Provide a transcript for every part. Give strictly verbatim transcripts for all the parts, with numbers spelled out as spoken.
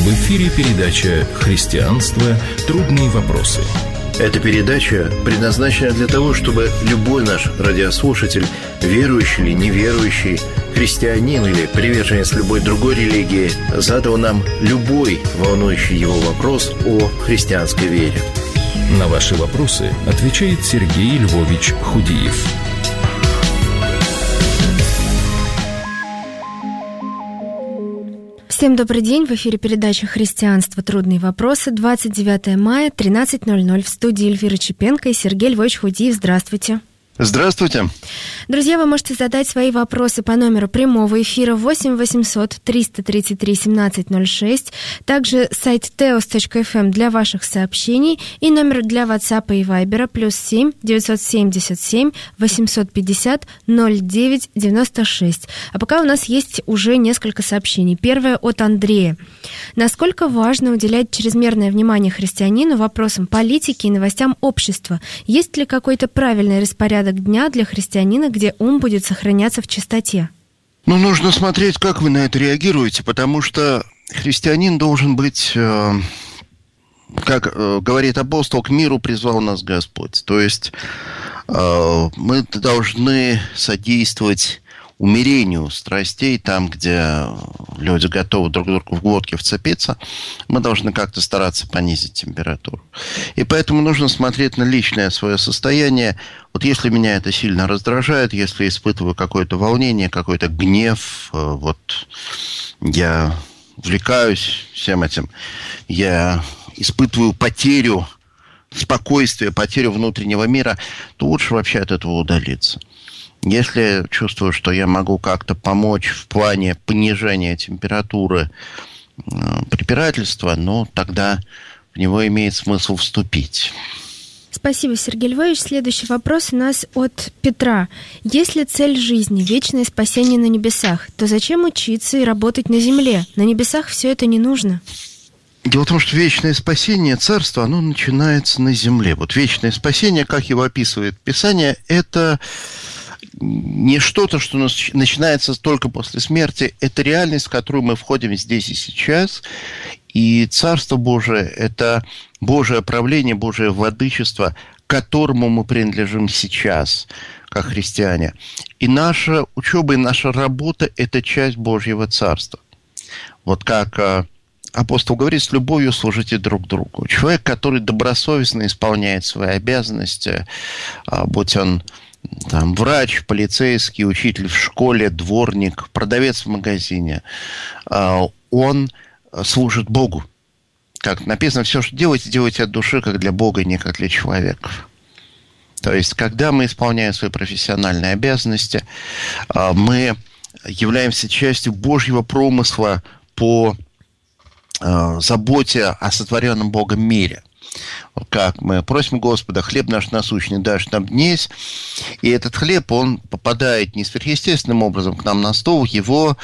В эфире передача «Христианство. Трудные вопросы». Эта передача предназначена для того, чтобы любой наш радиослушатель, верующий или неверующий, христианин или приверженец любой другой религии, задал нам любой волнующий его вопрос о христианской вере. На ваши вопросы отвечает Сергей Львович Худиев. Всем добрый день. В эфире передача «Христианство. Трудные вопросы». двадцать девятое мая, тринадцать ноль ноль. В студии Эльвира Чепенко и Сергей Львович Худиев. Здравствуйте. Здравствуйте. Друзья, вы можете задать свои вопросы по номеру прямого эфира восемь восемьсот триста тридцать три семнадцать ноль шесть, также сайт теос точка эф эм для ваших сообщений и номер для WhatsApp и Viber плюс семь девятьсот семьдесят семь восемьсот пятьдесят ноль девять девяносто шесть. А пока у нас есть уже несколько сообщений. Первое от Андрея. Насколько важно уделять чрезмерное внимание христианину вопросам политики и новостям общества? Есть ли какой-то правильный распорядок дня для христианина, где ум будет сохраняться в чистоте? Ну, нужно смотреть, как вы на это реагируете, потому что христианин должен быть, э, как э, говорит апостол, к миру призвал нас Господь. То есть э, мы должны содействовать умерению страстей там, где люди готовы друг другу в глотке вцепиться, мы должны как-то стараться понизить температуру. И поэтому нужно смотреть на личное свое состояние. Вот если меня это сильно раздражает, если испытываю какое-то волнение, какой-то гнев, вот я увлекаюсь всем этим, я испытываю потерю спокойствия, потерю внутреннего мира, то лучше вообще от этого удалиться. Если чувствую, что я могу как-то помочь в плане понижения температуры э, препирательства, ну, тогда в него имеет смысл вступить. Спасибо, Сергей Львович. Следующий вопрос у нас от Петра. Если цель жизни – вечное спасение на небесах, то зачем учиться и работать на земле? На небесах все это не нужно. Дело в том, что вечное спасение, царство, оно начинается на земле. Вот вечное спасение, как его описывает Писание, это не что-то, что начинается только после смерти. Это реальность, в которую мы входим здесь и сейчас. И Царство Божие – это Божие правление, Божие владычество, которому мы принадлежим сейчас, как христиане. И наша учеба и наша работа – это часть Божьего Царства. Вот как апостол говорит, с любовью служите друг другу. Человек, который добросовестно исполняет свои обязанности, будь он там врач, полицейский, учитель в школе, дворник, продавец в магазине, он служит Богу. Как написано, все, что делаете, делайте от души, как для Бога, не как для человека. То есть, когда мы исполняем свои профессиональные обязанности, мы являемся частью Божьего промысла по заботе о сотворенном Богом мире. Как мы просим Господа, хлеб наш насущный дашь нам днесь, и этот хлеб, он попадает не сверхъестественным образом к нам на стол, его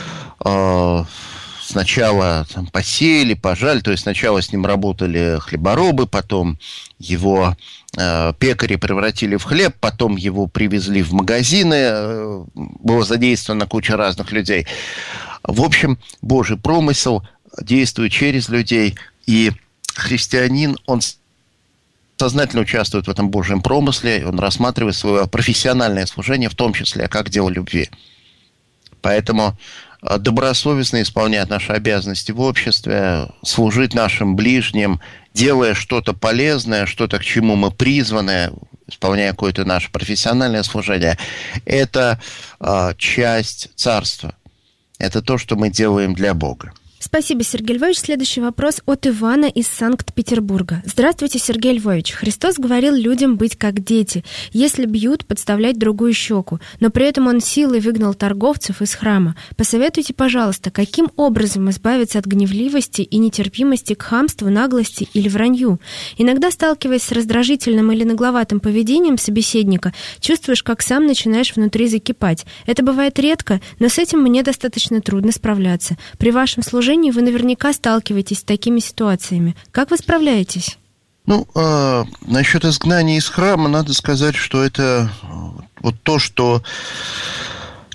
э, сначала там, посеяли, пожали, то есть сначала с ним работали хлеборобы, потом его э, пекари превратили в хлеб, потом его привезли в магазины, э, было задействовано куча разных людей. В общем, Божий промысел действует через людей, и христианин, он сознательно участвует в этом Божьем промысле, он рассматривает свое профессиональное служение, в том числе, как дело любви. Поэтому добросовестно исполнять наши обязанности в обществе, служить нашим ближним, делая что-то полезное, что-то, к чему мы призваны, исполняя какое-то наше профессиональное служение, это а, часть царства. Это то, что мы делаем для Бога. Спасибо, Сергей Львович. Следующий вопрос от Ивана из Санкт-Петербурга. Здравствуйте, Сергей Львович. Христос говорил людям быть как дети. Если бьют, подставлять другую щеку. Но при этом Он силой выгнал торговцев из храма. Посоветуйте, пожалуйста, каким образом избавиться от гневливости и нетерпимости к хамству, наглости или вранью? Иногда, сталкиваясь с раздражительным или нагловатым поведением собеседника, чувствуешь, как сам начинаешь внутри закипать. Это бывает редко, но с этим мне достаточно трудно справляться. При вашем служении вы наверняка сталкиваетесь с такими ситуациями. Как вы справляетесь? Ну, э, насчет изгнания из храма, надо сказать, что это вот то, что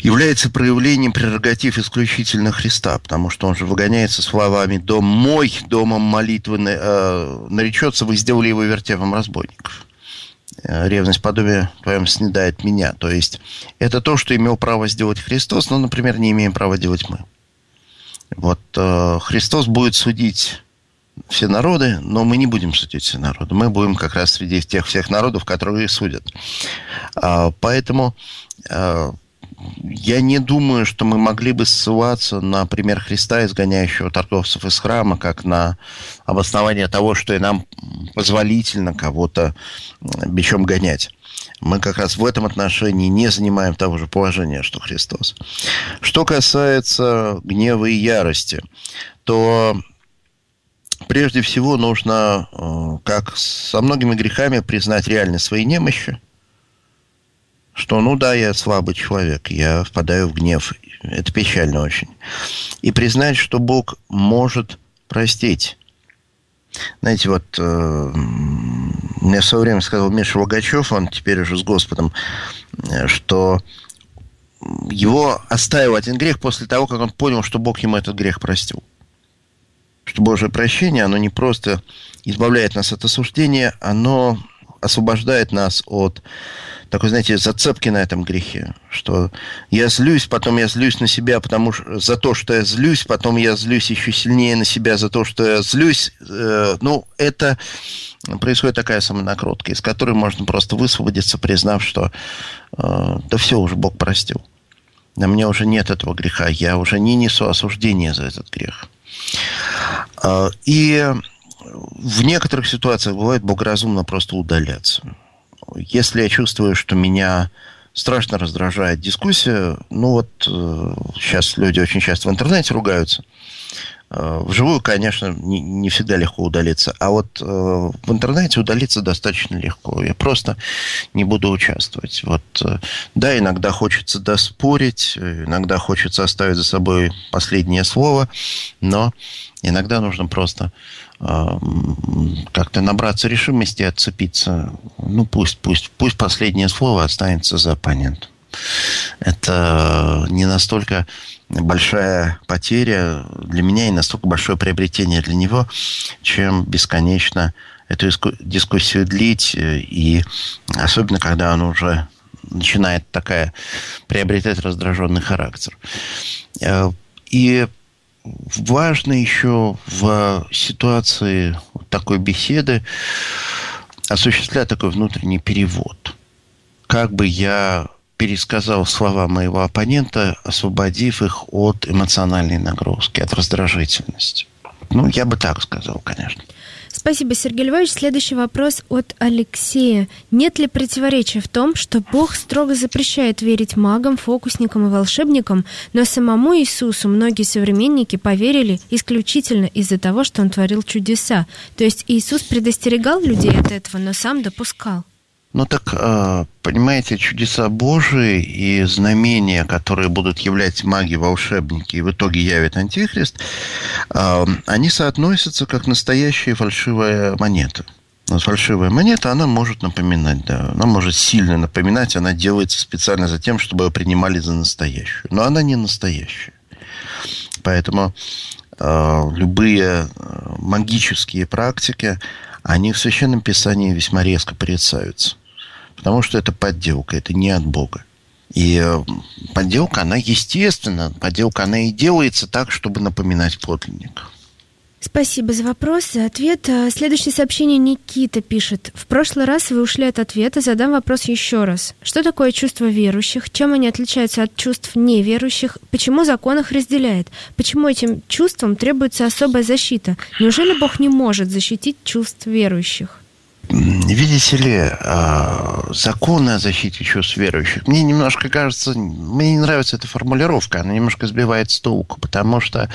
является проявлением прерогатив исключительно Христа, потому что он же выгоняется словами «Дом мой, домом молитвы э, наречется, вы сделали его вертепом разбойников». Ревность подобия твоем снедает меня. То есть это то, что имел право сделать Христос, но, например, не имеем права делать мы. Вот э, Христос будет судить все народы, но мы не будем судить все народы. Мы будем как раз среди тех всех народов, которые судят. А, поэтому а, я не думаю, что мы могли бы ссылаться на пример Христа, изгоняющего торговцев из храма, как на обоснование того, что и нам позволительно кого-то бичом гонять. Мы как раз в этом отношении не занимаем того же положения, что Христос. Что касается гнева и ярости, то прежде всего нужно, как со многими грехами, признать реальность своей немощи, что, ну да, я слабый человек, я впадаю в гнев, это печально очень. И признать, что Бог может простить. Знаете, вот э, мне в свое время сказал Миша Логачев, он теперь уже с Господом, что его оставил один грех после того, как он понял, что Бог ему этот грех простил. Что Божие прощение, оно не просто избавляет нас от осуждения, оно освобождает нас от такой, знаете, зацепки на этом грехе. Что я злюсь, потом я злюсь на себя потому что, за то, что я злюсь, потом я злюсь еще сильнее на себя за то, что я злюсь. Э, ну, это происходит такая самонакрутка, из которой можно просто высвободиться, признав, что э, да все, уже Бог простил. На мне уже нет этого греха, я уже не несу осуждения за этот грех. И в некоторых ситуациях бывает благоразумно просто удаляться. Если я чувствую, что меня страшно раздражает дискуссия, ну вот сейчас люди очень часто в интернете ругаются. Вживую, конечно, не, не всегда легко удалиться, а вот в интернете удалиться достаточно легко. Я просто не буду участвовать. Вот, да, иногда хочется доспорить, иногда хочется оставить за собой последнее слово, но иногда нужно просто как-то набраться решимости и отцепиться. Ну, пусть, пусть, пусть последнее слово останется за оппонентом. Это не настолько большая потеря для меня и настолько большое приобретение для него, чем бесконечно эту дискуссию длить, и особенно когда он уже начинает такая приобретать раздраженный характер. И важно еще в ситуации такой беседы осуществлять такой внутренний перевод. Как бы я пересказал слова моего оппонента, освободив их от эмоциональной нагрузки, от раздражительности. Ну, я бы так сказал, конечно. Спасибо, Сергей Львович. Следующий вопрос от Алексея. Нет ли противоречия в том, что Бог строго запрещает верить магам, фокусникам и волшебникам, но самому Иисусу многие современники поверили исключительно из-за того, что Он творил чудеса? То есть Иисус предостерегал людей от этого, но сам допускал? Ну так, понимаете, чудеса Божии и знамения, которые будут являть маги, волшебники, и в итоге явит Антихрист, они соотносятся как настоящая фальшивая монета. Но фальшивая монета, она может напоминать, да, она может сильно напоминать, она делается специально за тем, чтобы ее принимали за настоящую. Но она не настоящая. Поэтому любые магические практики, они в Священном Писании весьма резко порицаются. Потому что это подделка, это не от Бога. И подделка, она естественна. Подделка, она и делается так, чтобы напоминать подлинник. Спасибо за вопрос, за ответ. Следующее сообщение Никита пишет. В прошлый раз вы ушли от ответа, задам вопрос еще раз. Что такое чувство верующих? Чем они отличаются от чувств неверующих? Почему закон их разделяет? Почему этим чувствам требуется особая защита? Неужели Бог не может защитить чувств верующих? Видите ли, законы о защите чувств верующих, мне немножко кажется, мне не нравится эта формулировка, она немножко сбивает с толку, потому что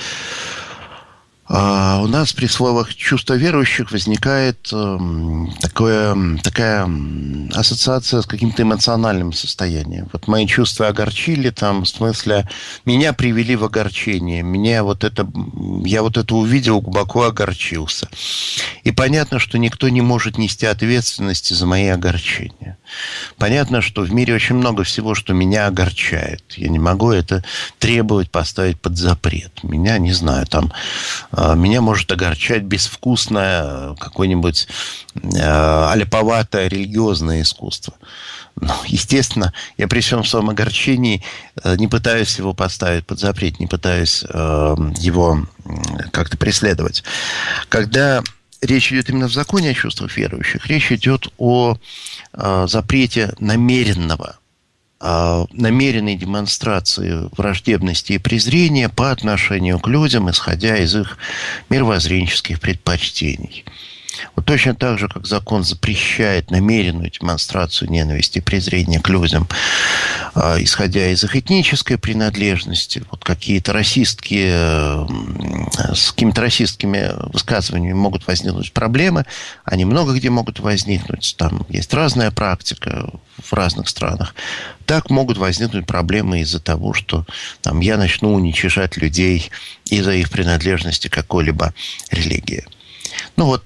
у нас при словах «чувство верующих» возникает такое, такая ассоциация с каким-то эмоциональным состоянием. Вот мои чувства огорчили, там, в смысле, меня привели в огорчение, меня вот это, я вот это увидел, глубоко огорчился. И понятно, что никто не может нести ответственности за мои огорчения. Понятно, что в мире очень много всего, что меня огорчает. Я не могу это требовать, поставить под запрет. Меня, не знаю, там, меня может огорчать безвкусное какое-нибудь аляповатое религиозное искусство. Но, естественно, я при всем своем огорчении не пытаюсь его поставить под запрет, не пытаюсь э, его как-то преследовать. Когда речь идет именно в законе о чувствах верующих, речь идет о э, запрете намеренного, э, намеренной демонстрации враждебности и презрения по отношению к людям, исходя из их мировоззренческих предпочтений. Вот точно так же, как закон запрещает намеренную демонстрацию ненависти и презрения к людям, э, исходя из их этнической принадлежности, вот какие-то расистские, э, с какими-то расистскими высказываниями могут возникнуть проблемы, они много где могут возникнуть, там есть разная практика в разных странах. Так могут возникнуть проблемы из-за того, что там, я начну уничижать людей из-за их принадлежности к какой-либо религии. Ну вот,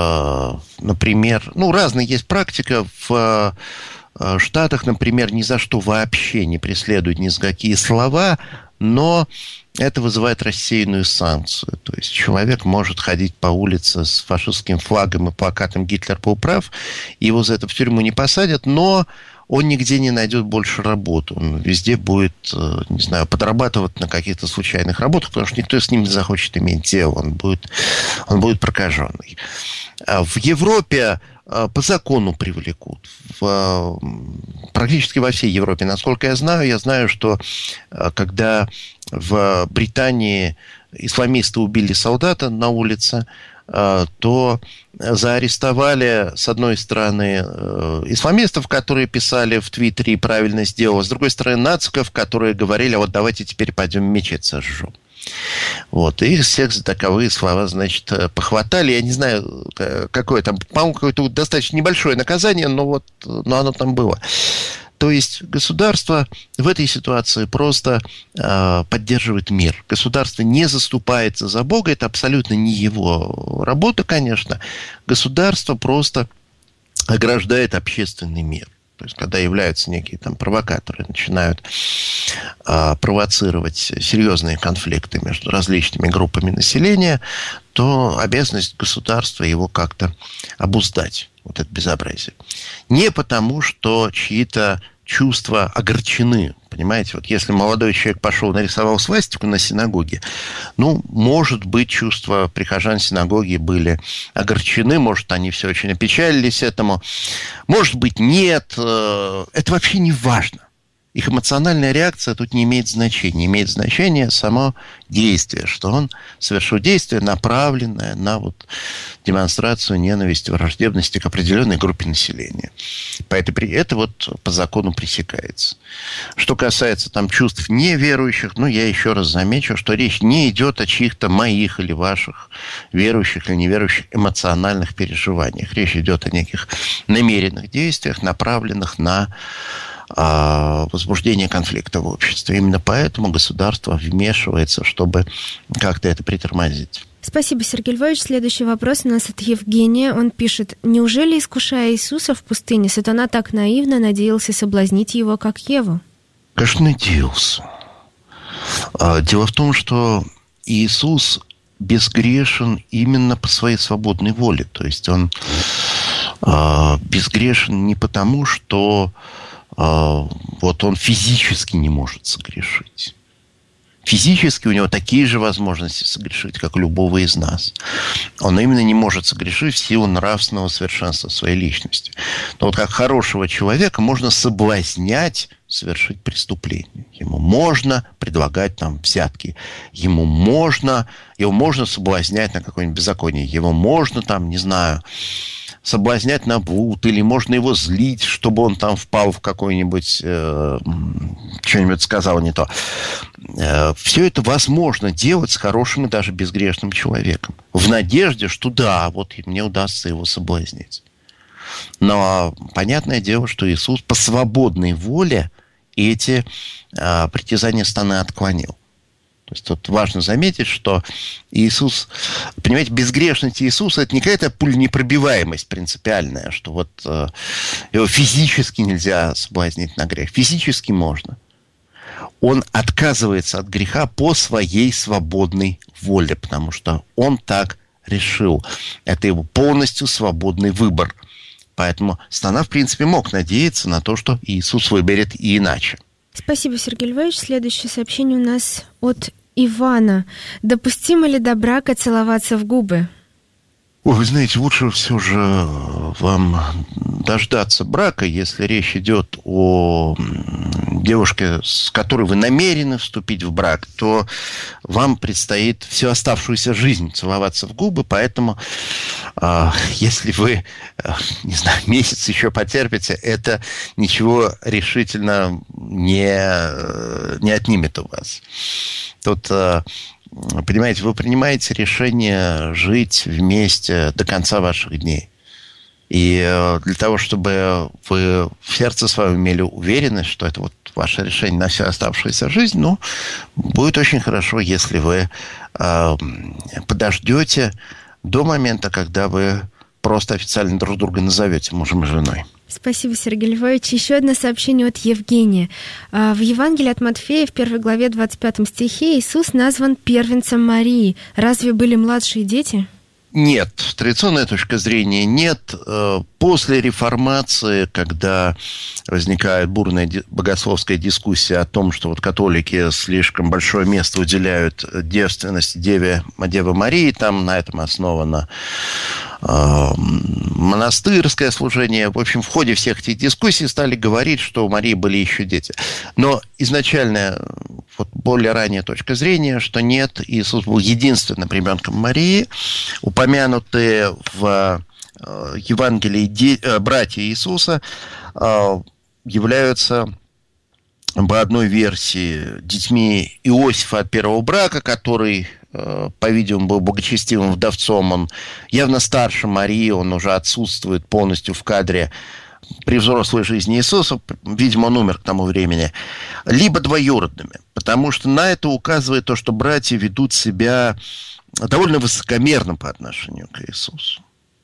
например, ну, разная есть практика. В Штатах, например, ни за что вообще не преследуют ни за какие слова, но это вызывает рассеянную санкцию. То есть человек может ходить по улице с фашистским флагом и плакатом «Гитлер был прав», его за это в тюрьму не посадят, но он нигде не найдет больше работы. Он везде будет, не знаю, подрабатывать на каких-то случайных работах, потому что никто с ним не захочет иметь дело. Он будет, он будет прокаженный. В Европе по закону привлекут. В, практически во всей Европе, насколько я знаю, я знаю, что когда в Британии исламисты убили солдата на улице, то заарестовали, с одной стороны, исламистов, которые писали в Твиттере «правильно сделал», с другой стороны, нациков, которые говорили: а вот давайте теперь пойдем мечеть сожжем. Вот, и их всех за таковые слова, значит, похватали. Я не знаю, какое там, по-моему, какое-то достаточно небольшое наказание, но вот, но оно там было. То есть государство в этой ситуации просто э, поддерживает мир. Государство не заступается за Бога, это абсолютно не его работа, конечно. Государство просто ограждает общественный мир. То есть, когда являются некие там провокаторы, начинают э, провоцировать серьезные конфликты между различными группами населения, то обязанность государства его как-то обуздать. Вот это безобразие. Не потому, что чьи-то чувства огорчены. Понимаете, вот если молодой человек пошел, нарисовал свастику на синагоге, ну, может быть, чувства прихожан синагоги были огорчены, может, они все очень опечалились этому, может быть, нет. Это вообще не важно. Их эмоциональная реакция тут не имеет значения. Имеет значение само действие, что он совершил действие, направленное на вот демонстрацию ненависти, враждебности к определенной группе населения. Поэтому это вот по закону пресекается. Что касается там чувств неверующих, ну, я еще раз замечу, что речь не идет о чьих-то моих или ваших верующих или неверующих эмоциональных переживаниях. Речь идет о неких намеренных действиях, направленных на возбуждение конфликта в обществе. Именно поэтому государство вмешивается, чтобы как-то это притормозить. Спасибо, Сергей Львович. Следующий вопрос у нас от Евгения. Он пишет: неужели, искушая Иисуса в пустыне, сатана так наивно надеялся соблазнить его, как Еву? Конечно, надеялся. Дело в том, что Иисус безгрешен именно по своей свободной воле. То есть он безгрешен не потому, что вот он физически не может согрешить. Физически у него такие же возможности согрешить, как у любого из нас. Он именно не может согрешить в силу нравственного совершенства своей личности. Но вот как хорошего человека можно соблазнять совершить преступление. Ему можно предлагать там взятки. Ему можно, его можно соблазнять на какое-нибудь беззаконие. Его можно там, не знаю, соблазнять на блуд, или можно его злить, чтобы он там впал в какой-нибудь, э, что-нибудь сказал не то. Э, все это возможно делать с хорошим и даже безгрешным человеком. В надежде, что да, вот мне удастся его соблазнить. Но понятное дело, что Иисус по свободной воле эти э, притязания сатаны отклонил. То есть тут важно заметить, что Иисус, понимаете, безгрешность Иисуса – это не какая-то пуленепробиваемость принципиальная, что вот э, его физически нельзя соблазнить на грех. Физически можно. Он отказывается от греха по своей свободной воле, потому что он так решил. Это его полностью свободный выбор. Поэтому сатана, в принципе, мог надеяться на то, что Иисус выберет и иначе. Спасибо, Сергей Львович. Следующее сообщение у нас от Ивана. Допустимо ли до брака целоваться в губы? Ой, вы знаете, лучше все же вам дождаться брака, если речь идет о девушке, с которой вы намерены вступить в брак, то вам предстоит всю оставшуюся жизнь целоваться в губы, поэтому э, если вы, э, не знаю, месяц еще потерпите, это ничего решительно не, не отнимет у вас. Тут... Э, Понимаете, вы принимаете решение жить вместе до конца ваших дней. И для того, чтобы вы в сердце своем имели уверенность, что это вот ваше решение на всю оставшуюся жизнь, ну, будет очень хорошо, если вы э, подождете до момента, когда вы просто официально друг друга назовете мужем и женой. Спасибо, Сергей Львович. Еще одно сообщение от Евгения. В Евангелии от Матфея в первой главе двадцать пятом стихе Иисус назван первенцем Марии. Разве были младшие дети? Нет, традиционная точка зрения нет. После реформации, когда возникает бурная богословская дискуссия о том, что вот католики слишком большое место уделяют девственности Деве, Деве Марии, там на этом основано э, монастырское служение. В общем, в ходе всех этих дискуссий стали говорить, что у Марии были еще дети. Но изначально вот более ранняя точка зрения, что нет, Иисус был единственным ребенком Марии. Упомянутые в Евангелии де, братья Иисуса являются по одной версии детьми Иосифа от первого брака, который, по-видимому, был благочестивым вдовцом. Он явно старше Марии, он уже отсутствует полностью в кадре при взрослой жизни Иисуса, видимо, он умер к тому времени, либо двоюродными, потому что на это указывает то, что братья ведут себя довольно высокомерно по отношению к Иисусу.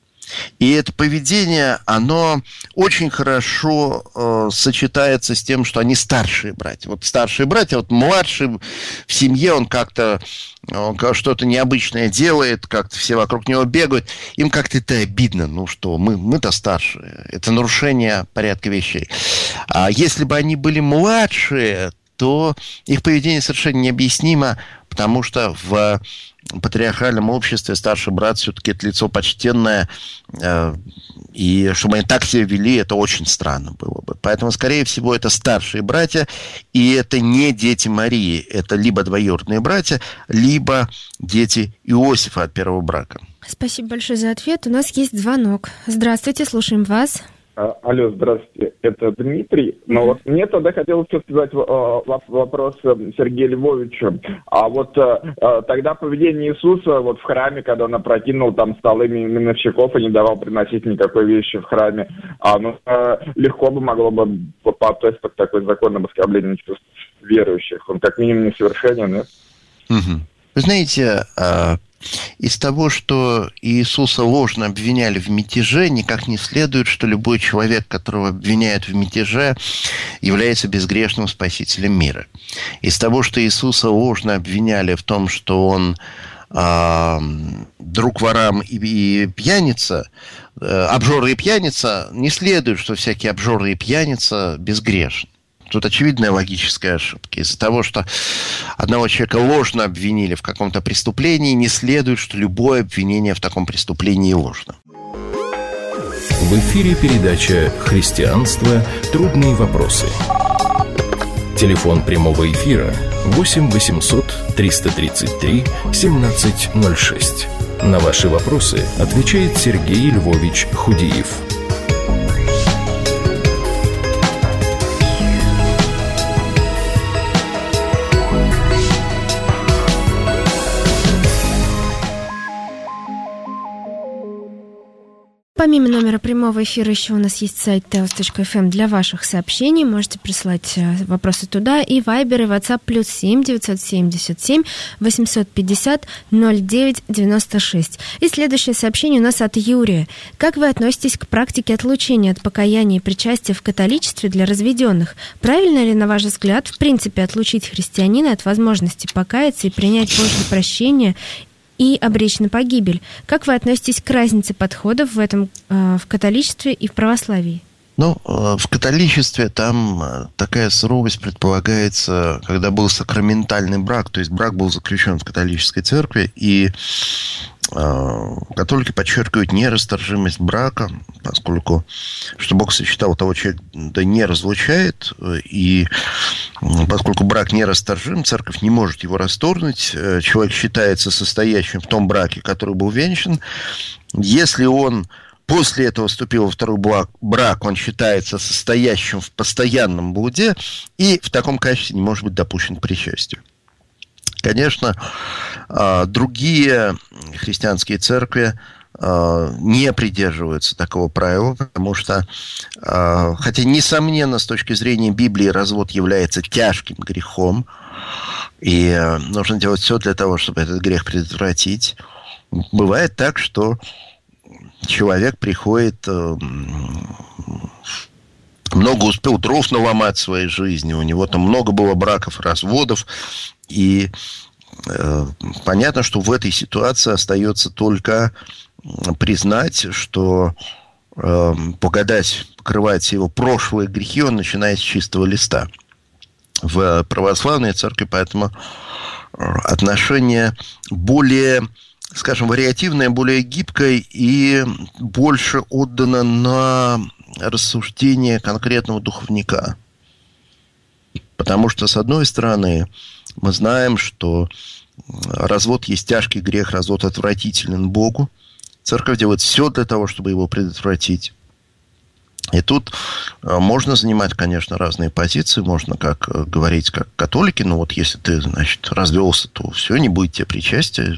И это поведение, оно очень хорошо э, сочетается с тем, что они старшие братья. Вот старшие братья, вот младший в семье, он как-то он что-то необычное делает, как-то все вокруг него бегают. Им как-то это обидно, ну что, мы, мы-то старшие. Это нарушение порядка вещей. А если бы они были младшие, то их поведение совершенно необъяснимо, потому что в патриархальном обществе старший брат все-таки это лицо почтенное, э, и чтобы они так себя вели, это очень странно было бы. Поэтому, скорее всего, это старшие братья, и это не дети Марии, это либо двоюродные братья, либо дети Иосифа от первого брака. Спасибо большое за ответ. У нас есть звонок. Здравствуйте, слушаем вас. Алло, здравствуйте, это Дмитрий. Но вот мне тогда хотелось задать вопрос Сергею Львовичу. А вот тогда поведение Иисуса вот в храме, когда он опрокинул там столы миновщиков и не давал приносить никакой вещи в храме, оно легко бы могло бы попасть под такой закон об оскорблении чувств верующих. Он как минимум несовершенен, нет? Угу. Вы знаете, из того, что Иисуса ложно обвиняли в мятеже, никак не следует, что любой человек, которого обвиняют в мятеже, является безгрешным спасителем мира. Из того, что Иисуса ложно обвиняли в том, что он э, друг ворам и, и пьяница, э, обжоры и пьяница, не следует, что всякий обжоры и пьяница безгрешен. Тут очевидная логическая ошибка. Из-за того, что одного человека ложно обвинили в каком-то преступлении, не следует, что любое обвинение в таком преступлении ложно. В эфире передача «Христианство. Трудные вопросы». Телефон прямого эфира восемь восемьсот триста тридцать три семнадцать ноль шесть. На ваши вопросы отвечает Сергей Львович Худиев. Помимо номера прямого эфира еще у нас есть сайт теос точка эф эм для ваших сообщений. Можете присылать вопросы туда. И Вайбер, и WhatsApp плюс семь девятьсот семьдесят семь восемьсот пятьдесят ноль девять девяносто шесть. И следующее сообщение у нас от Юрия. Как вы относитесь к практике отлучения от покаяния и причастия в католичестве для разведенных? Правильно ли, на ваш взгляд, в принципе, отлучить христианина от возможности покаяться и принять Божье прощение и обречь на погибель? Как вы относитесь к разнице подходов в этом, э, в католичестве и в православии? Ну, в католичестве там такая суровость предполагается, когда был сакраментальный брак, то есть брак был заключен в католической церкви, и э, католики подчеркивают нерасторжимость брака, поскольку, что Бог сочетал, того человека да не разлучает, и поскольку брак нерасторжим, церковь не может его расторгнуть, человек считается состоящим в том браке, который был венчан. Если он после этого вступил во второй брак, он считается состоящим в постоянном блуде и в таком качестве не может быть допущен к причастию. Конечно, другие христианские церкви не придерживаются такого правила, потому что, хотя, несомненно, с точки зрения Библии, развод является тяжким грехом, и нужно делать все для того, чтобы этот грех предотвратить, бывает так, что человек приходит, много успел дров наломать в своей жизни, у него там много было браков, разводов, и э, понятно, что в этой ситуации остается только признать, что э, благодать покрывает все его прошлые грехи, он начинает с чистого листа. В православной церкви поэтому отношение более, скажем, вариативное, более гибкое и больше отдано на рассуждение конкретного духовника. Потому что, с одной стороны, мы знаем, что развод есть тяжкий грех, развод отвратителен Богу. Церковь делает все для того, чтобы его предотвратить. И тут можно занимать, конечно, разные позиции. Можно как говорить, как католики, но вот если ты, значит, развелся, то все, не будет тебе причастия.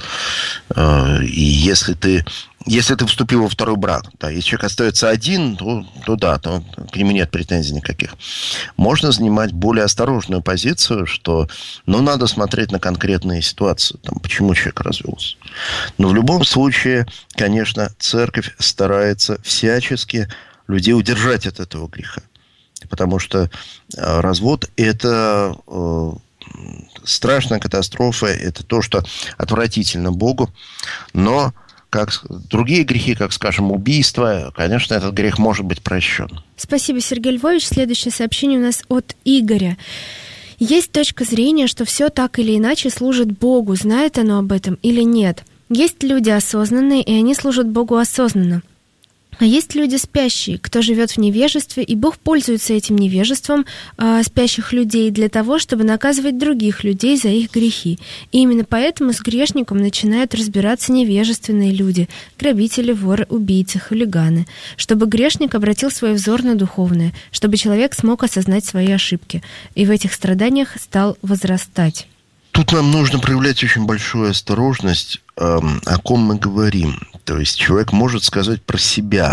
И если ты, если ты вступил во второй брак, да, если человек остается один, то, то да, то к нему нет претензий никаких. Можно занимать более осторожную позицию, что, ну, надо смотреть на конкретные ситуации, там, почему человек развелся. Но в любом случае, конечно, церковь старается всячески людей удержать от этого греха. Потому что развод – это э, страшная катастрофа, это то, что отвратительно Богу. Но как другие грехи, как, скажем, убийство, конечно, этот грех может быть прощен. Спасибо, Сергей Львович. Следующее сообщение у нас от Игоря. Есть точка зрения, что все так или иначе служит Богу. Знает оно об этом или нет? Есть люди осознанные, и они служат Богу осознанно. А есть люди спящие, кто живет в невежестве, и Бог пользуется этим невежеством э, спящих людей для того, чтобы наказывать других людей за их грехи. И именно поэтому с грешником начинают разбираться невежественные люди, грабители, воры, убийцы, хулиганы, чтобы грешник обратил свой взор на духовное, чтобы человек смог осознать свои ошибки, и в этих страданиях стал возрастать. Тут нам нужно проявлять очень большую осторожность, э, о ком мы говорим. То есть человек может сказать про себя.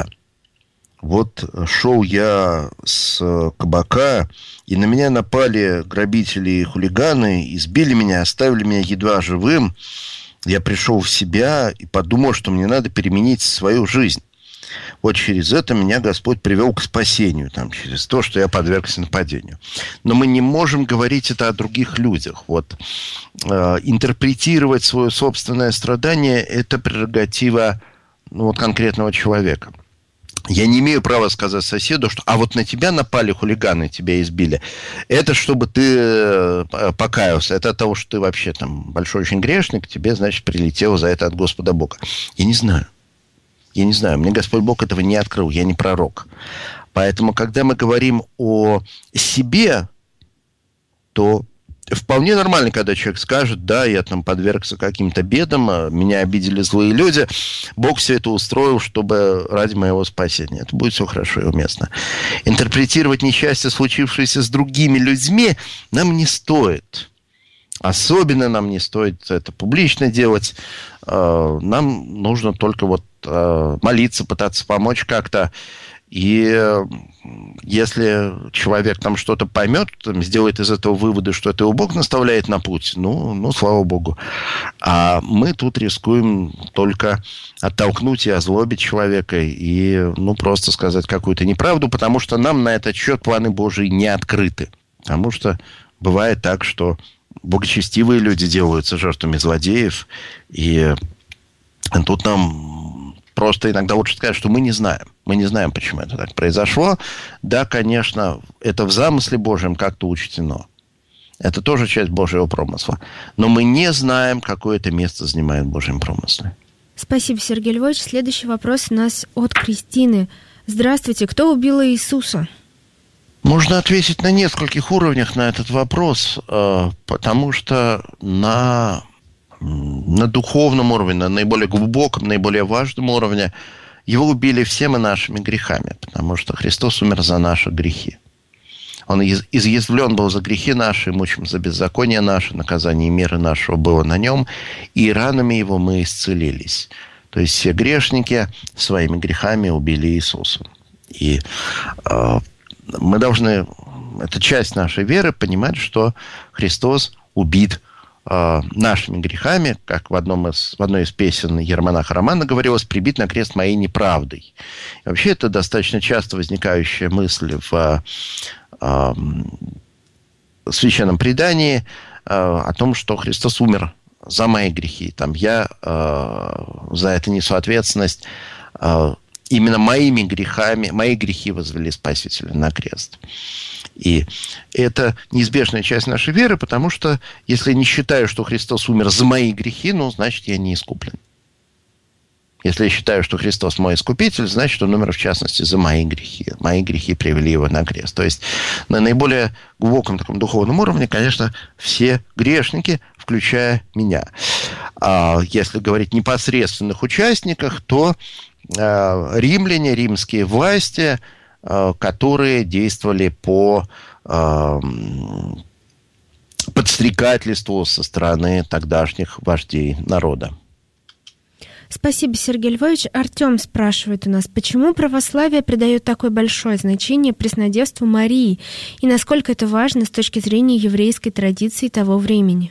Вот шел я с кабака, и на меня напали грабители и хулиганы, избили меня, оставили меня едва живым. Я пришел в себя и подумал, что мне надо переменить свою жизнь. Вот через это меня Господь привел к спасению, там, через то, что я подвергся нападению. Но мы не можем говорить это о других людях. Вот, э, интерпретировать свое собственное страдание – это прерогатива, ну, вот, конкретного человека. Я не имею права сказать соседу, что «а вот на тебя напали хулиганы, тебя избили». Это чтобы ты покаялся. Это от того, что ты вообще там большой очень грешник, тебе, значит, прилетело за это от Господа Бога. Я не знаю. Я не знаю, мне Господь Бог этого не открыл, я не пророк. Поэтому, когда мы говорим о себе, то вполне нормально, когда человек скажет: да, я там подвергся каким-то бедам, меня обидели злые люди, Бог все это устроил, чтобы ради моего спасения. Это будет все хорошо и уместно. Интерпретировать несчастье, случившееся с другими людьми, нам не стоит. Особенно нам не стоит это публично делать. Нам нужно только вот молиться, пытаться помочь как-то. И если человек там что-то поймет, там, сделает из этого выводы, что это его Бог наставляет на путь, ну, ну, слава Богу. А мы тут рискуем только оттолкнуть и озлобить человека, и, ну, просто сказать какую-то неправду, потому что нам на этот счет планы Божии не открыты. Потому что бывает так, что богочестивые люди делаются жертвами злодеев, и тут нам просто иногда лучше сказать, что мы не знаем. Мы не знаем, почему это так произошло. Да, конечно, это в замысле Божьем как-то учтено. Это тоже часть Божьего промысла. Но мы не знаем, какое это место занимает в Божьем промысле. Спасибо, Сергей Львович. Следующий вопрос у нас от Кристины. Здравствуйте. Кто убил Иисуса? Можно ответить на нескольких уровнях на этот вопрос, потому что на, на духовном уровне, на наиболее глубоком, наиболее важном уровне его убили всеми нашими грехами, потому что Христос умер за наши грехи. Он изъязвлен был за грехи наши, мучим за беззаконие наше, наказание меры нашего было на нем, и ранами его мы исцелились. То есть все грешники своими грехами убили Иисуса. И э, мы должны, это часть нашей веры, понимать, что Христос убит э, нашими грехами, как в, одном из, в одной из песен иеромонаха Романа говорилось, прибит на крест моей неправдой. И вообще это достаточно часто возникающая мысль в э, э, священном предании э, о том, что Христос умер за мои грехи. Там я э, за это несу ответственность. Э, Именно моими грехами, мои грехи возвели Спасителя на крест. И это неизбежная часть нашей веры, потому что если я не считаю, что Христос умер за мои грехи, ну, значит, я не искуплен. Если я считаю, что Христос мой искупитель, значит, он умер, в частности, за мои грехи. Мои грехи привели его на крест. То есть на наиболее глубоком таком духовном уровне, конечно, все грешники, включая меня. А если говорить о непосредственных участниках, то римляне, римские власти, которые действовали по подстрекательству со стороны тогдашних вождей народа. Спасибо, Сергей Львович. Артем спрашивает у нас, почему православие придает такое большое значение преснодевству Марии, и насколько это важно с точки зрения еврейской традиции того времени?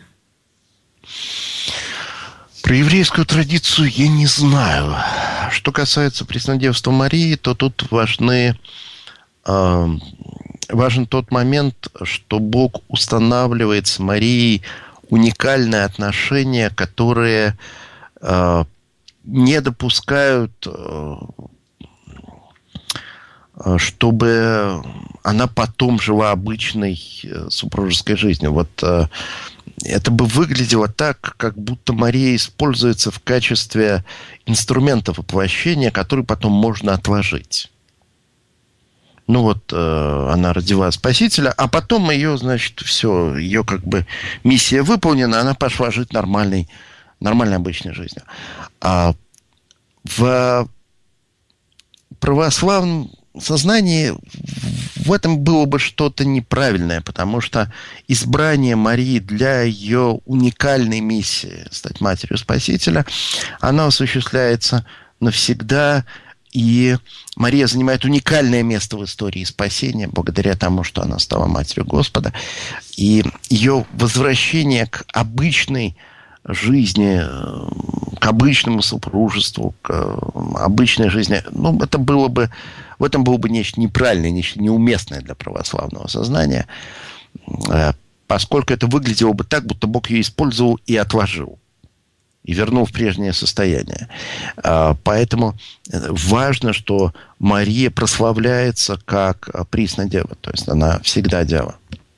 Про еврейскую традицию я не знаю. Что касается преснодевства Марии, то тут важны, э, важен тот момент, что Бог устанавливает с Марией уникальные отношения, которые э, не допускают, э, чтобы она потом жила обычной супружеской жизнью. Вот э, это бы выглядело так, как будто Мария используется в качестве инструмента воплощения, который потом можно отложить. Ну вот, э, она родила Спасителя, а потом ее, значит, все, ее как бы миссия выполнена, она пошла жить нормальной, нормальной обычной жизнью. А в православном сознании в этом было бы что-то неправильное, потому что избрание Марии для ее уникальной миссии стать матерью Спасителя, оно осуществляется навсегда, и Мария занимает уникальное место в истории спасения благодаря тому, что она стала матерью Господа, и ее возвращение к обычной жизни, к обычному супружеству, к обычной жизни, ну, это было бы, в этом было бы нечто неправильное, нечто неуместное для православного сознания, поскольку это выглядело бы так, будто Бог ее использовал и отложил, и вернул в прежнее состояние. Поэтому важно, что Мария прославляется как приснодева, то есть она всегда дева.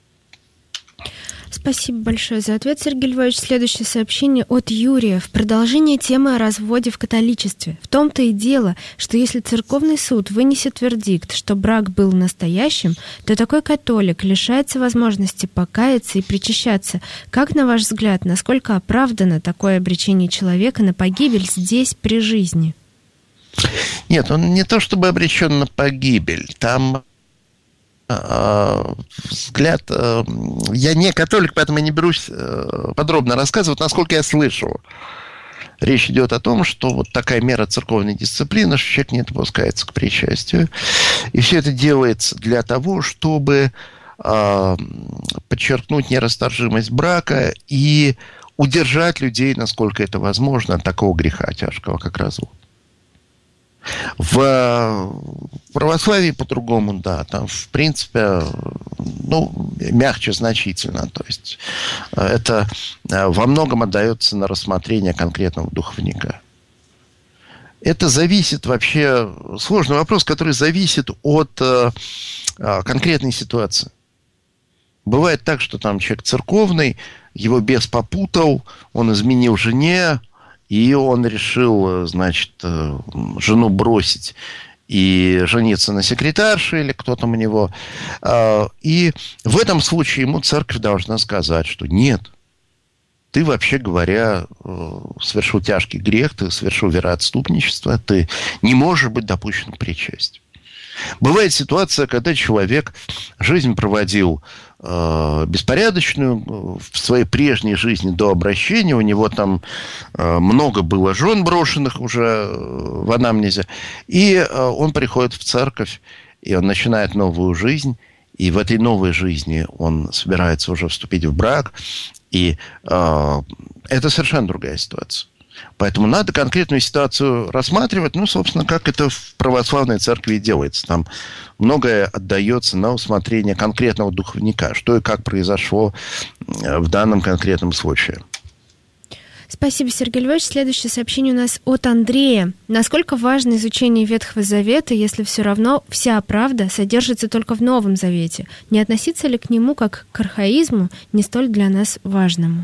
Спасибо большое за ответ, Сергей Львович. Следующее сообщение от Юрия. В продолжение темы о разводе в католичестве. В том-то и дело, что если церковный суд вынесет вердикт, что брак был настоящим, то такой католик лишается возможности покаяться и причащаться. Как, на ваш взгляд, насколько оправдано такое обречение человека на погибель здесь, при жизни? Нет, он не то чтобы обречен на погибель. Там взгляд... Я не католик, поэтому я не берусь подробно рассказывать, насколько я слышу. Речь идет о том, что вот такая мера церковной дисциплины, что человек не допускается к причастию. И все это делается для того, чтобы э, подчеркнуть нерасторжимость брака и удержать людей, насколько это возможно, от такого греха тяжкого, как развод. В православии по-другому, да, там, в принципе, ну, мягче значительно, то есть это во многом отдается на рассмотрение конкретного духовника. Это зависит вообще, сложный вопрос, который зависит от конкретной ситуации. Бывает так, что там человек церковный, его бес попутал, он изменил жене, и он решил, значит, жену бросить и жениться на секретарше или кто там у него. И в этом случае ему церковь должна сказать, что нет, ты, вообще говоря, совершил тяжкий грех, ты совершил вероотступничество, ты не можешь быть допущен к причастию. Бывает ситуация, когда человек жизнь проводил э, беспорядочную в своей прежней жизни до обращения. У него там э, много было жен брошенных уже в анамнезе. И э, он приходит в церковь, и он начинает новую жизнь. И в этой новой жизни он собирается уже вступить в брак. И э, это совершенно другая ситуация. Поэтому надо конкретную ситуацию рассматривать, ну, собственно, как это в православной церкви и делается. Там многое отдается на усмотрение конкретного духовника, что и как произошло в данном конкретном случае. Спасибо, Сергей Львович. Следующее сообщение у нас от Андрея. Насколько важно изучение Ветхого Завета, если все равно вся правда содержится только в Новом Завете? Не относиться ли к нему как к архаизму, не столь для нас важному?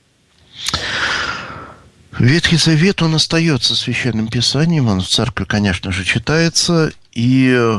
Ветхий Завет, он остается священным писанием, он в церкви, конечно же, читается, и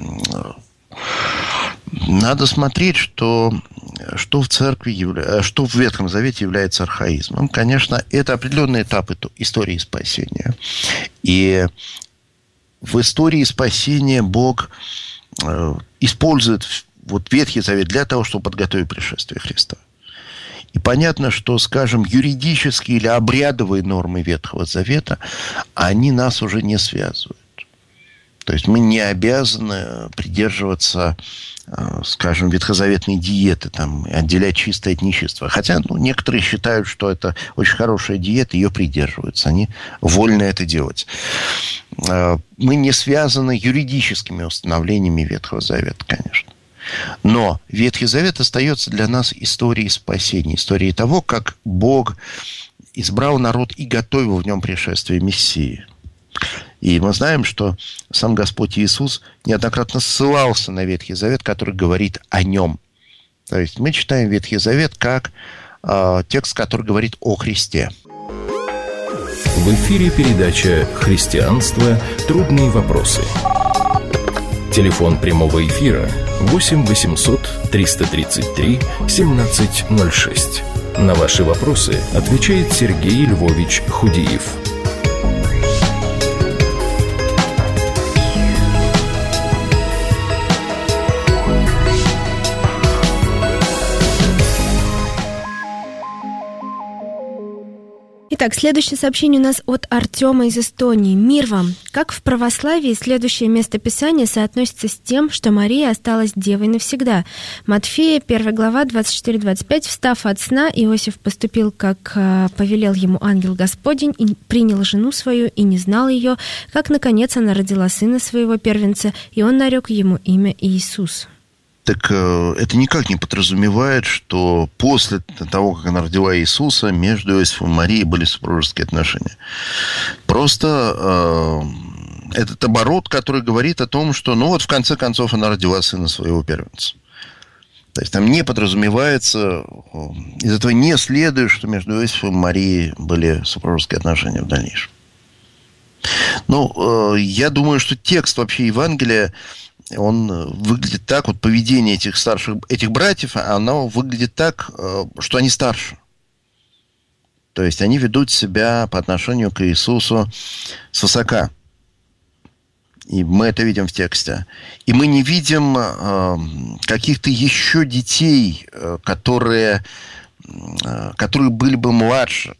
надо смотреть, что, что в церкви, явля... что в Ветхом Завете является архаизмом. Конечно, это определенный этап истории спасения. И в истории спасения Бог использует вот Ветхий Завет для того, чтобы подготовить пришествие Христа. И понятно, что, скажем, юридические или обрядовые нормы Ветхого Завета, они нас уже не связывают. То есть мы не обязаны придерживаться, скажем, ветхозаветной диеты, там, отделять чистое от нечистого. Хотя ну, некоторые считают, что это очень хорошая диета, ее придерживаются. Они вольны это делать. Мы не связаны юридическими установлениями Ветхого Завета, конечно. Но Ветхий Завет остается для нас историей спасения, историей того, как Бог избрал народ и готовил в нем пришествие Мессии. И мы знаем, что сам Господь Иисус неоднократно ссылался на Ветхий Завет, который говорит о нем. То есть мы читаем Ветхий Завет как э, текст, который говорит о Христе. В эфире передача «Христианство. Трудные вопросы». Телефон прямого эфира восемь восемьсот триста тридцать три семнадцать ноль шесть. На ваши вопросы отвечает Сергей Львович Худиев. Итак, следующее сообщение у нас от Артема из Эстонии. Мир вам! Как в православии следующее местописание соотносится с тем, что Мария осталась девой навсегда? Матфея, первая глава, двадцать четыре двадцать пять. «Встав от сна, Иосиф поступил, как э, повелел ему ангел Господень, и принял жену свою, и не знал ее, как, наконец, она родила сына своего первенца, и он нарек ему имя Иисус». Так это никак не подразумевает, что после того, как она родила Иисуса, между Иосифом и Марией были супружеские отношения. Просто э, этот оборот, который говорит о том, что, ну вот, в конце концов, она родила сына своего первенца. То есть там не подразумевается, из этого не следует, что между Иосифом и Марией были супружеские отношения в дальнейшем. Ну, э, я думаю, что текст вообще Евангелия, он выглядит так, вот поведение этих старших, этих братьев, оно выглядит так, что они старше. То есть они ведут себя по отношению к Иисусу свысока. И мы это видим в тексте. И мы не видим э, каких-то еще детей, которые, э, которые были бы младше.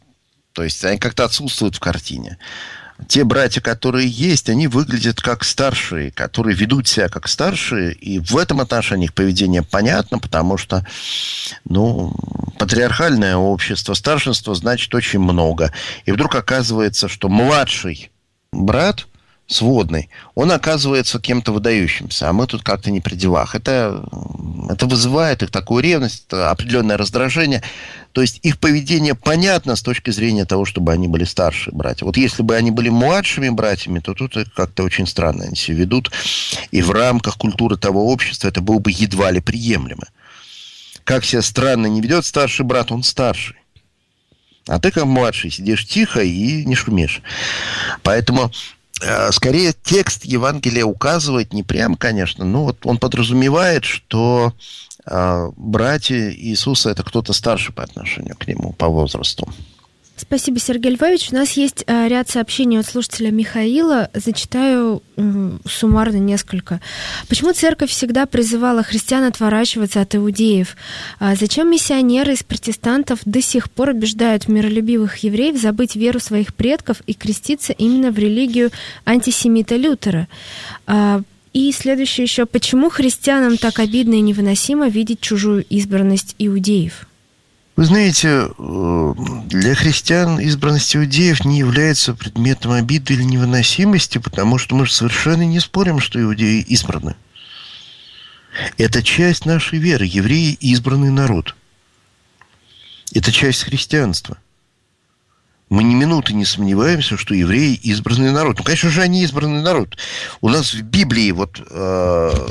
То есть они как-то отсутствуют в картине. Те братья, которые есть, они выглядят как старшие, которые ведут себя как старшие, и в этом отношении их поведение понятно, потому что, ну, патриархальное общество, старшинство значит очень много. И вдруг оказывается, что младший брат, сводный, он оказывается кем-то выдающимся, а мы тут как-то не при делах. Это, это вызывает их такую ревность, определенное раздражение. То есть их поведение понятно с точки зрения того, чтобы они были старшие братья. Вот если бы они были младшими братьями, то тут как-то очень странно они себя ведут. И в рамках культуры того общества это было бы едва ли приемлемо. Как себя странно не ведет старший брат, он старший. А ты, как младший, сидишь тихо и не шумишь. Поэтому... Скорее, текст Евангелия указывает, не прямо, конечно, но вот он подразумевает, что э, братья Иисуса – это кто-то старше по отношению к нему, по возрасту. Спасибо, Сергей Львович. У нас есть э, ряд сообщений от слушателя Михаила. Зачитаю э, суммарно несколько. Почему церковь всегда призывала христиан отворачиваться от иудеев? А зачем миссионеры из протестантов до сих пор убеждают миролюбивых евреев забыть веру своих предков и креститься именно в религию антисемита Лютера? А, и следующее еще. Почему христианам так обидно и невыносимо видеть чужую избранность иудеев? Вы знаете, для христиан избранность иудеев не является предметом обиды или невыносимости, потому что мы же совершенно не спорим, что иудеи избраны. Это часть нашей веры. Евреи – избранный народ. Это часть христианства. Мы ни минуты не сомневаемся, что евреи – избранный народ. Ну, конечно же, они избранный народ. У нас в Библии вот... Э-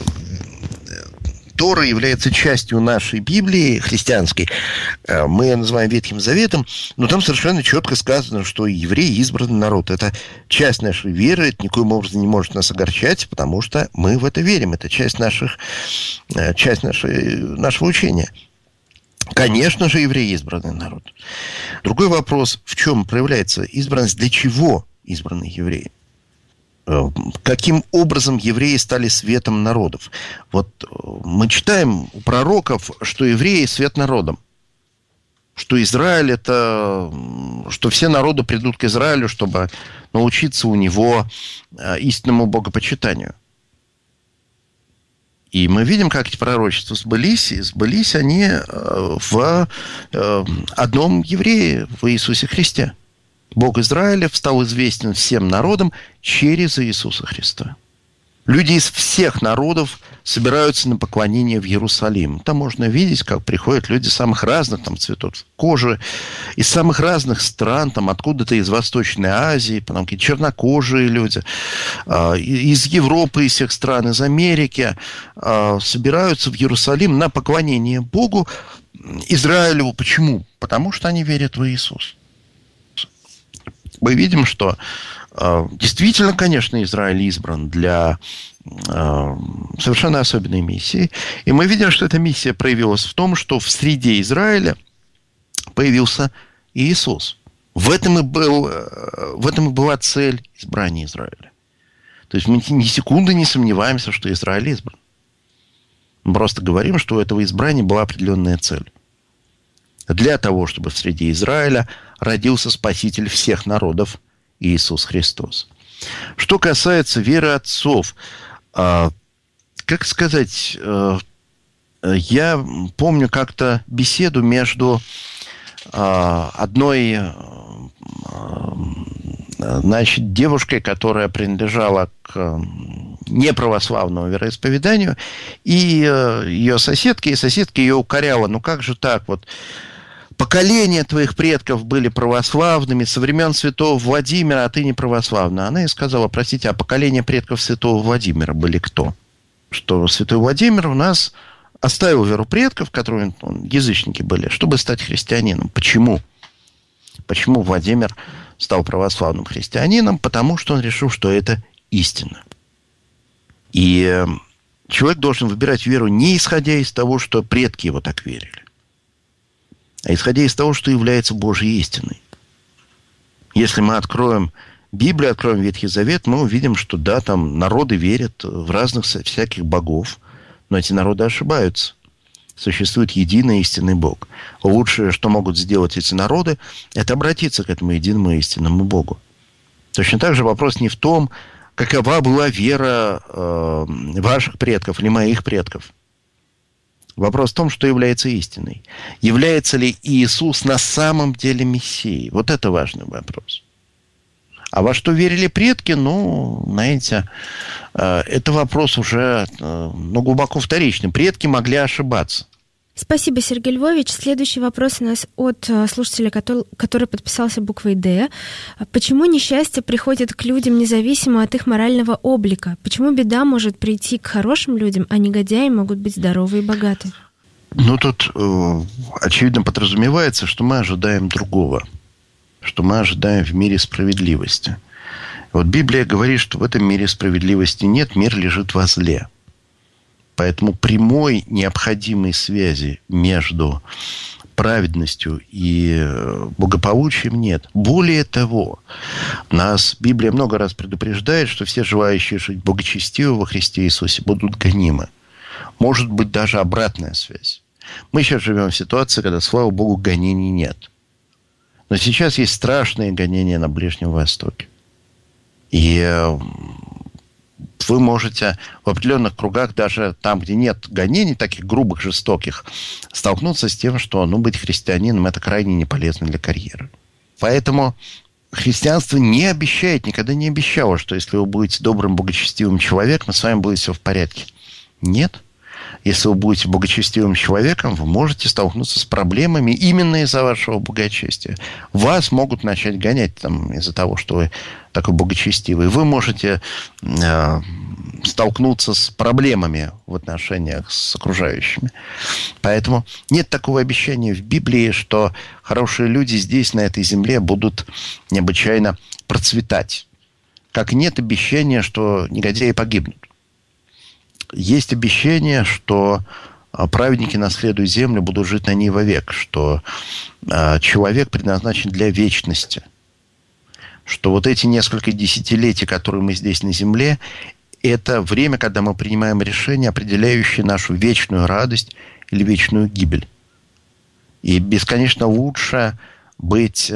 Тора является частью нашей Библии христианской. Мы ее называем Ветхим Заветом, но там совершенно четко сказано, что евреи избранный народ. Это часть нашей веры, это никоим образом не может нас огорчать, потому что мы в это верим. Это часть, наших, часть нашей, нашего учения. Конечно же, евреи избранный народ. Другой вопрос, в чем проявляется избранность, для чего избраны евреи? Каким образом евреи стали светом народов? Вот мы читаем у пророков, что евреи – свет народам. Что Израиль – это... Что все народы придут к Израилю, чтобы научиться у него истинному богопочитанию. И мы видим, как эти пророчества сбылись. И сбылись они в одном еврее, в Иисусе Христе. Бог Израиля стал известен всем народам через Иисуса Христа. Люди из всех народов собираются на поклонение в Иерусалим. Там можно видеть, как приходят люди самых разных там, цветов кожи, из самых разных стран, там, откуда-то из Восточной Азии, потом какие-то чернокожие люди, из Европы, из всех стран, из Америки, собираются в Иерусалим на поклонение Богу, Израилю. Почему? Потому что они верят в Иисуса. Мы видим, что э, действительно, конечно, Израиль избран для э, совершенно особенной миссии. И мы видим, что эта миссия проявилась в том, что в среде Израиля появился Иисус. В этом и, был, э, в этом и была цель избрания Израиля. То есть мы ни секунды не сомневаемся, что Израиль избран. Мы просто говорим, что у этого избрания была определенная цель. Для того, чтобы в среде Израиля родился Спаситель всех народов Иисус Христос. Что касается веры отцов, как сказать, я помню как-то беседу между одной, значит, девушкой, которая принадлежала к неправославному вероисповеданию, и ее соседки, и соседка ее укоряла: ну как же так, вот поколения твоих предков были православными, со времен святого Владимира, а ты не православна. Она ей сказала: простите, а поколения предков святого Владимира были кто? Что святой Владимир у нас оставил веру предков, которые он, язычники были, чтобы стать христианином. Почему? Почему Владимир стал православным христианином? Потому что он решил, что это истина. И человек должен выбирать веру не исходя из того, что предки его так верили, а исходя из того, что является Божьей истиной. Если мы откроем Библию, откроем Ветхий Завет, мы увидим, что да, там народы верят в разных всяких богов, но эти народы ошибаются. существует единый истинный Бог. Лучшее, что могут сделать эти народы, это обратиться к этому единому истинному Богу. Точно так же вопрос не в том, какова была вера э, ваших предков или моих предков. Вопрос в том, что является истиной. Является ли Иисус на самом деле Мессией? Вот это важный вопрос. А во что верили предки, ну, знаете, это вопрос уже ну, глубоко вторичный. Предки могли ошибаться. Спасибо, Сергей Львович. Следующий вопрос у нас от слушателя, который, который подписался буквой «Д». Почему несчастье приходит к людям независимо от их морального облика? Почему беда может прийти к хорошим людям, а негодяи могут быть здоровы и богаты? Ну, тут э, очевидно подразумевается, что мы ожидаем другого. Что мы ожидаем в мире справедливости. Вот Библия говорит, что в этом мире справедливости нет, мир лежит во зле. Поэтому прямой необходимой связи между праведностью и благополучием нет. Более того, нас Библия много раз предупреждает, что все желающие жить благочестиво во Христе Иисусе будут гонимы. Может быть даже обратная связь. Мы сейчас живем в ситуации, когда, слава Богу, гонений нет. Но сейчас есть страшные гонения на Ближнем Востоке. И вы можете в определенных кругах, даже там, где нет гонений, таких грубых, жестоких, столкнуться с тем, что ну, быть христианином – это крайне не полезно для карьеры. Поэтому христианство не обещает, никогда не обещало, что если вы будете добрым, благочестивым человеком, с вами будет все в порядке. Нет. Если вы будете благочестивым человеком, вы можете столкнуться с проблемами именно из-за вашего благочестия. Вас могут начать гонять там, из-за того, что вы такой благочестивый. Вы можете э, столкнуться с проблемами в отношениях с окружающими. Поэтому нет такого обещания в Библии, что хорошие люди здесь, на этой земле, будут необычайно процветать. Как нет обещания, что негодяи погибнут. Есть обещание, что праведники наследуют землю, будут жить на ней вовек, что человек предназначен для вечности, что вот эти несколько десятилетий, которые мы здесь на земле, это время, когда мы принимаем решения, определяющие нашу вечную радость или вечную гибель. И бесконечно лучше быть,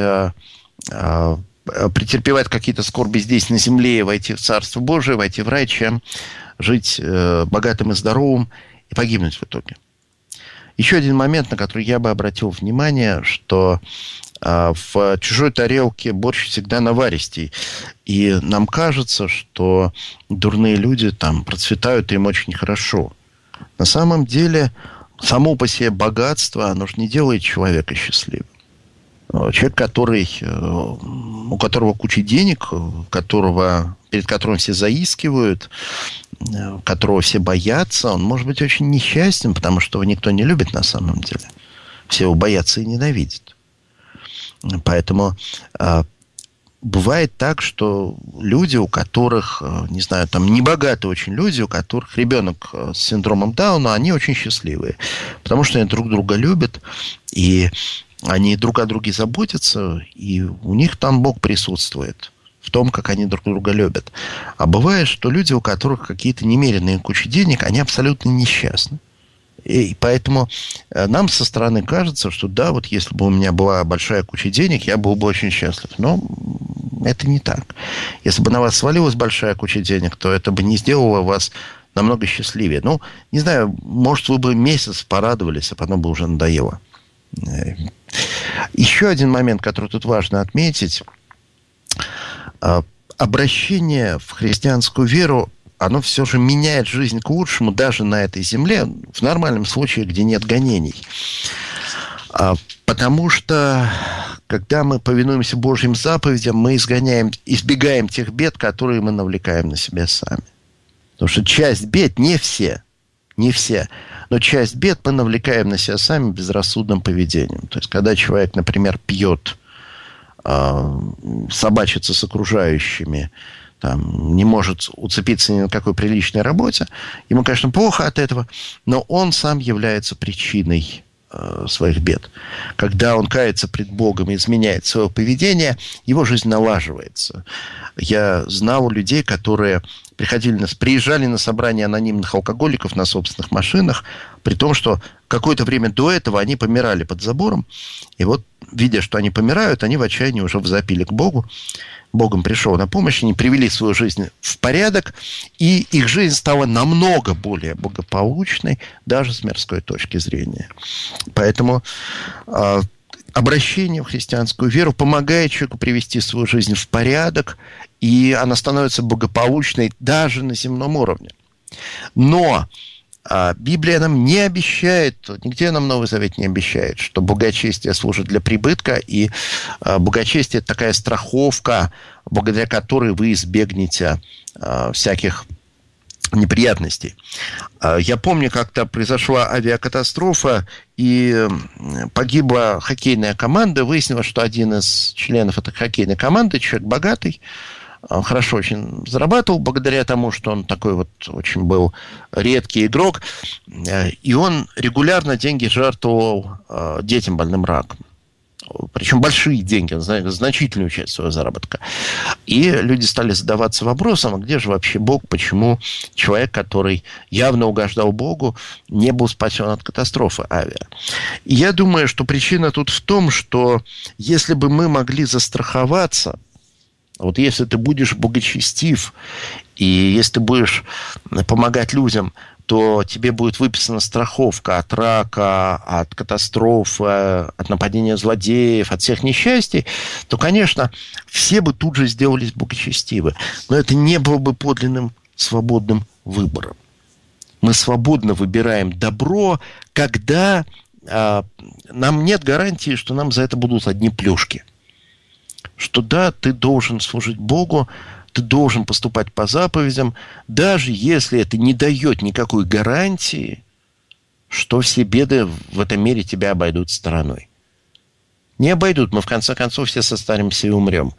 претерпевать какие-то скорби здесь на земле и войти в Царство Божие, войти в рай, чем жить э, богатым и здоровым и погибнуть в итоге. Еще один момент, на который я бы обратил внимание, что э, в чужой тарелке борщ всегда наваристей. И нам кажется, что дурные люди там процветают, и им очень хорошо. На самом деле, само по себе богатство, оно же не делает человека счастливым. Человек, который, у которого куча денег, которого, перед которым все заискивают, которого все боятся, он может быть очень несчастен, потому что его никто не любит на самом деле. Все его боятся и ненавидят. Поэтому бывает так, что люди, у которых, не знаю, там небогатые очень люди, у которых ребенок с синдромом Дауна, они очень счастливые, потому что они друг друга любят, и они друг о друге заботятся, и у них там Бог присутствует в том, как они друг друга любят. А бывает, что люди, у которых какие-то немеренные кучи денег, они абсолютно несчастны. И поэтому нам со стороны кажется, что да, вот если бы у меня была большая куча денег, я был бы очень счастлив. Но это не так. Если бы на вас свалилась большая куча денег, то это бы не сделало вас намного счастливее. Ну, не знаю, может, вы бы месяц порадовались, а потом бы уже надоело. Еще один момент, который тут важно отметить. Обращение в христианскую веру, оно все же меняет жизнь к лучшему даже на этой земле, в нормальном случае, где нет гонений. Потому что, когда мы повинуемся Божьим заповедям, мы изгоняем, избегаем тех бед, которые мы навлекаем на себя сами. Потому что часть бед, не все, не все, но часть бед мы навлекаем на себя сами безрассудным поведением. То есть, когда человек, например, пьет, собачится с окружающими, там, не может уцепиться ни на какой приличной работе, ему, конечно, плохо от этого, но он сам является причиной э, своих бед. Когда он кается пред Богом и изменяет свое поведение, его жизнь налаживается. Я знал людей, которые приходили на, приезжали на собрания анонимных алкоголиков на собственных машинах, при том, что какое-то время до этого они помирали под забором. И вот, видя, что они помирают, они в отчаянии уже взопили к Богу. Бог им пришел на помощь, они привели свою жизнь в порядок, и их жизнь стала намного более благополучной, даже с мирской точки зрения. Поэтому э, обращение в христианскую веру помогает человеку привести свою жизнь в порядок, и она становится благополучной даже на земном уровне. Но а Библия нам не обещает, нигде нам Новый Завет не обещает, что благочестие служит для прибытка, и благочестие – это такая страховка, благодаря которой вы избегнете всяких неприятностей. Я помню, как-то произошла авиакатастрофа, и погибла хоккейная команда. Выяснилось, что один из членов этой хоккейной команды, человек богатый, хорошо очень зарабатывал, благодаря тому, что он такой вот очень был редкий игрок. И он регулярно деньги жертвовал детям больным раком. Причем большие деньги, значительную часть своего заработка. И люди стали задаваться вопросом, а где же вообще Бог, почему человек, который явно угождал Богу, не был спасен от катастрофы авиа. И я думаю, что причина тут в том, что если бы мы могли застраховаться, вот если ты будешь благочестив, и если ты будешь помогать людям, то тебе будет выписана страховка от рака, от катастрофы, от нападения злодеев, от всех несчастий, то, конечно, все бы тут же сделались благочестивы. Но это не было бы подлинным свободным выбором. Мы свободно выбираем добро, когда а, нам нет гарантии, что нам за это будут одни плюшки. Что да, ты должен служить Богу, ты должен поступать по заповедям, даже если это не дает никакой гарантии, что все беды в этом мире тебя обойдут стороной. Не обойдут, мы в конце концов все состаримся и умрем.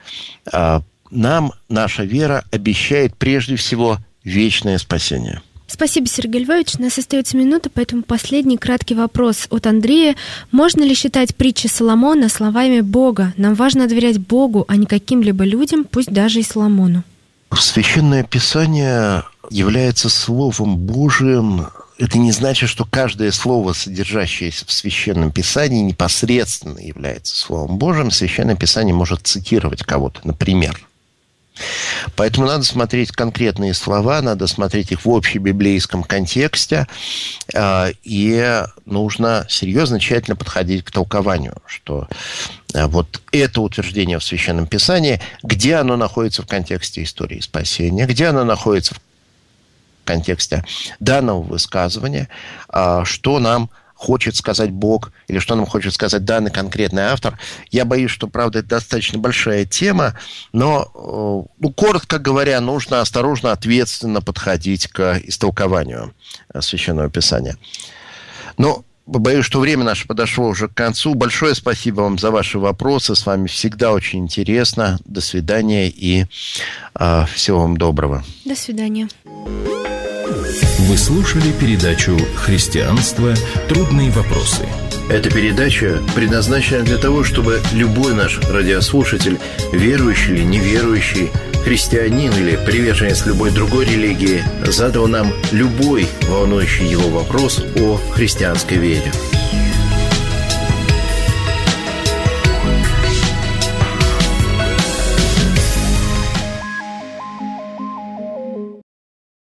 Нам наша вера обещает прежде всего вечное спасение. Спасибо, Сергей Львович. У нас остается минута, поэтому последний краткий вопрос от Андрея. Можно ли считать притчи Соломона словами Бога? Нам важно доверять Богу, а не каким-либо людям, пусть даже и Соломону. Священное Писание является Словом Божиим. Это не значит, что каждое слово, содержащееся в Священном Писании, непосредственно является Словом Божиим. Священное Писание может цитировать кого-то, например. Поэтому надо смотреть конкретные слова, надо смотреть их в общебиблейском контексте, и нужно серьезно, тщательно подходить к толкованию, что вот это утверждение в Священном Писании, где оно находится в контексте истории спасения, где оно находится в контексте данного высказывания, что нам хочет сказать Бог, или что нам хочет сказать данный конкретный автор. Я боюсь, что, правда, это достаточно большая тема, но, ну, коротко говоря, нужно осторожно, ответственно подходить к истолкованию Священного Писания. Но боюсь, что время наше подошло уже к концу. Большое спасибо вам за ваши вопросы. С вами всегда очень интересно. До свидания и э, всего вам доброго. До свидания. Вы слушали передачу «Христианство. Трудные вопросы». Эта передача предназначена для того, чтобы любой наш радиослушатель, верующий или неверующий, христианин или приверженец любой другой религии, задал нам любой волнующий его вопрос о христианской вере.